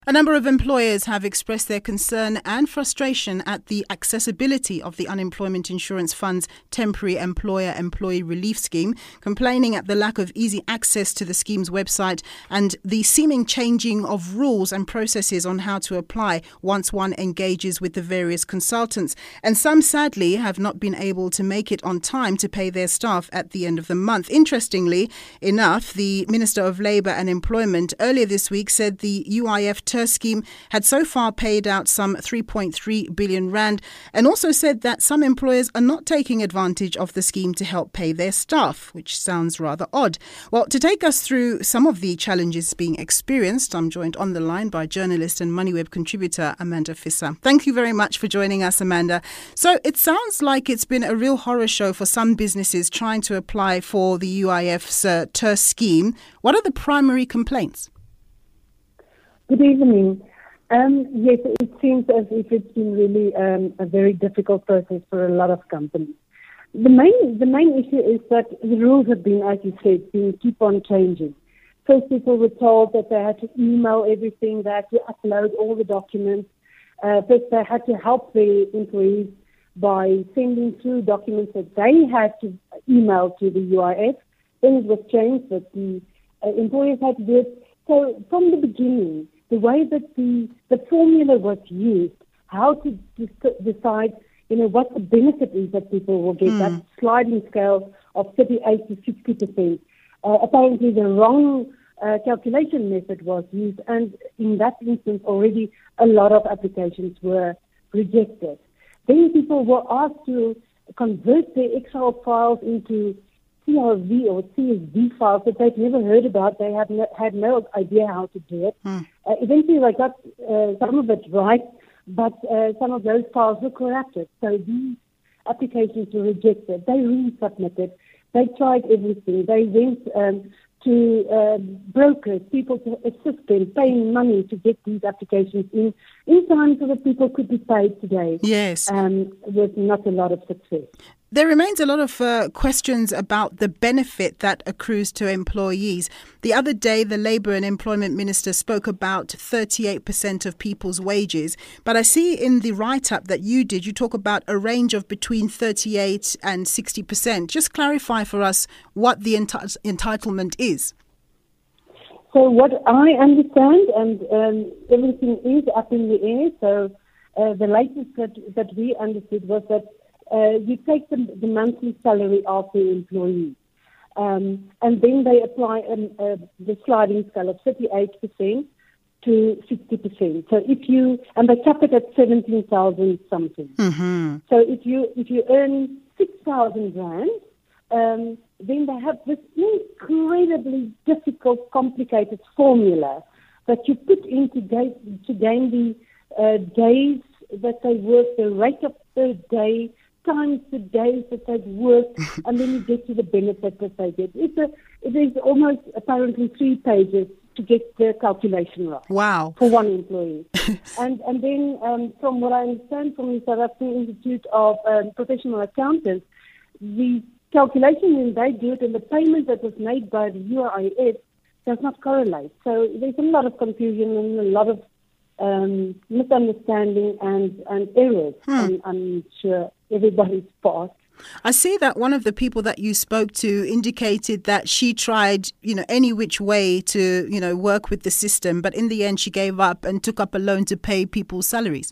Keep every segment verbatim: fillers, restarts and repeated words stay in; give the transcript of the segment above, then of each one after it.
A number of employers have expressed their concern and frustration at the accessibility of the Unemployment Insurance Fund's Temporary Employer-Employee Relief Scheme, complaining at the lack of easy access to the scheme's website and the seeming changing of rules and processes on how to apply once one engages with the various consultants. And some, sadly, have not been able to make it on time to pay their staff at the end of the month. Interestingly enough, the Minister of Labour and Employment earlier this week said the U I F T U R scheme had so far paid out some three point three billion rand, and also said that some employers are not taking advantage of the scheme to help pay their staff, which sounds rather odd. Well, to take us through some of the challenges being experienced, I'm joined on the line by journalist and MoneyWeb contributor Amanda Visser. Thank you very much for joining us, Amanda. So it sounds like it's been a real horror show for some businesses trying to apply for the U I F's uh, T U R scheme. What are the primary complaints? Good evening. Um, yes, it seems as if it's been really um, a very difficult process for a lot of companies. The main the main issue is that the rules have been, as you said, been keep on changing. First, people were told that they had to email everything, they had to upload all the documents. Uh, first, they had to help their employees by sending through documents that they had to email to the U I F. Then it was changed that the uh, employers had to do it. So from the beginning, the way that the, the formula was used, how to de- decide, you know, what the benefit is that people will get, mm. that sliding scale of thirty-eight to sixty percent. Uh, apparently the wrong uh, calculation method was used, and in that instance already a lot of applications were rejected. Then people were asked to convert their Excel files into C R V or C S V files that they'd never heard about. They had no, had no idea how to do it. Mm. Uh, eventually they got uh, some of it right, but uh, some of those files were corrupted. So these applications were rejected. They resubmitted. They tried everything. They went um, to uh, brokers, people to assist them, paying money to get these applications in, in time so that people could be paid today. Yes. Um, with not a lot of success. There remains a lot of uh, questions about the benefit that accrues to employees. The other day, the Labour and Employment Minister spoke about thirty-eight percent of people's wages. But I see in the write-up that you did, you talk about a range of between thirty-eight and sixty percent. Just clarify for us what the enti- entitlement is. So what I understand, and um, everything is up in the air, so uh, the latest that, that we understood was that Uh, you take the, the monthly salary of the employee, um, and then they apply um, uh, the sliding scale of thirty-eight percent to sixty percent. So if you, and they cap it at seventeen thousand something. Mm-hmm. So if you if you earn six thousand rand, um, then they have this incredibly difficult, complicated formula that you put in to gain, to gain the uh, days that they work, the rate of per day, times the days that they've worked, and then you get to the benefit that they get. It's a, it is almost apparently three pages to get the calculation right. Wow. For one employee. and and then um, from what I understand from the South African Institute of um, Professional Accountants, the calculation when they do it and the payment that was made by the U I F does not correlate. So there's a lot of confusion and a lot of um, misunderstanding and, and errors. Hmm. I'm, I'm sure everybody's part. I see that one of the people that you spoke to indicated that she tried, you know, any which way to, you know, work with the system, but in the end she gave up and took up a loan to pay people's salaries.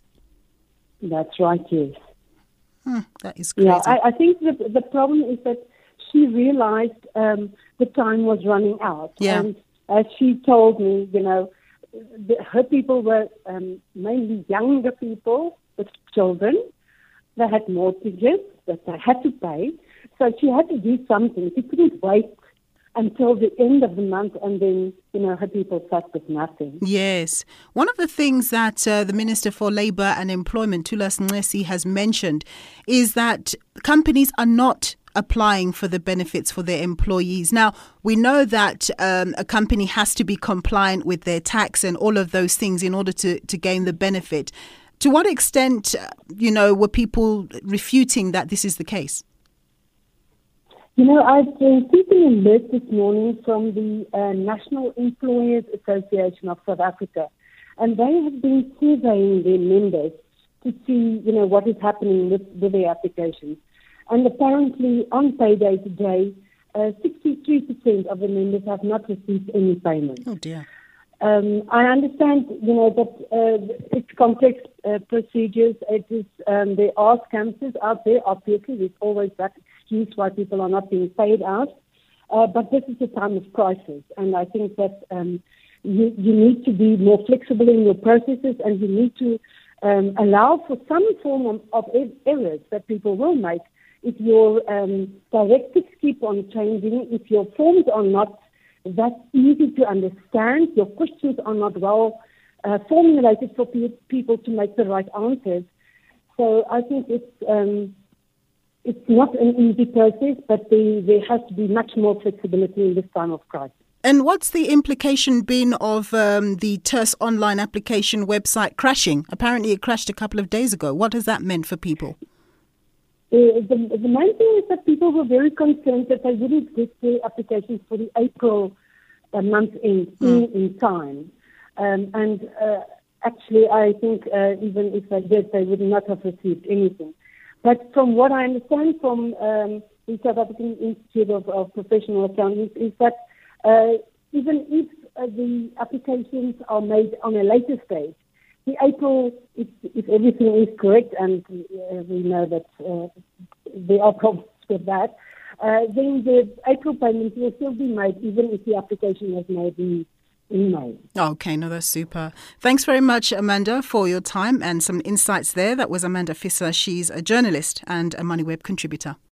That's right, yes. Hmm, that is crazy. Yeah, I, I think the, the problem is that she realized um, the time was running out. Yeah. And as she told me, you know, the, her people were um, mainly younger people with children. They had mortgages that they had to pay. So she had to do something. She couldn't wait until the end of the month and then, you know, her people sat with nothing. Yes. One of the things that uh, the Minister for Labour and Employment, Thulas Nxesi, has mentioned is that companies are not applying for the benefits for their employees. Now, we know that um, a company has to be compliant with their tax and all of those things in order to, to gain the benefit. To what extent, you know, were people refuting that this is the case? You know, I've been keeping a list this morning from the uh, National Employers Association of South Africa. and they have been surveying their members to see, you know, what is happening with, with their applications. And apparently, on payday today, uh, sixty-three percent of the members have not received any payment. Oh, dear. Um, I understand, you know, that uh, it's complex uh, procedures. It is, um, there are scammers out there, obviously. There's always that excuse why people are not being paid out. Uh, but this is a time of crisis, and I think that um, you, you need to be more flexible in your processes, and you need to um, allow for some form of, of errors that people will make if your um, directives keep on changing, if your forms are not that easy to understand, your questions are not well uh, formulated for pe- people to make the right answers. So I think it's um, it's not an easy process, but there, there has to be much more flexibility in this time of crisis. And what's the implication been of um, the T E R S online application website crashing? Apparently it crashed a couple of days ago. What has that meant for people? Uh, the, the main thing is that people were very concerned that they wouldn't get their applications for the April uh, month end mm. in, in time. Um, and uh, actually, I think uh, even if they did, they would not have received anything. But from what I understand from um, the South African Institute of, of Professional Accountants is that uh, even if uh, the applications are made on a later stage, the April, if, if everything is correct, and uh, we know that uh, there are problems with that, uh, then the April payment will still be made even if the application was made in, in May. Okay, no, that's super. Thanks very much, Amanda, for your time and some insights there. That was Amanda Visser. She's a journalist and a MoneyWeb contributor.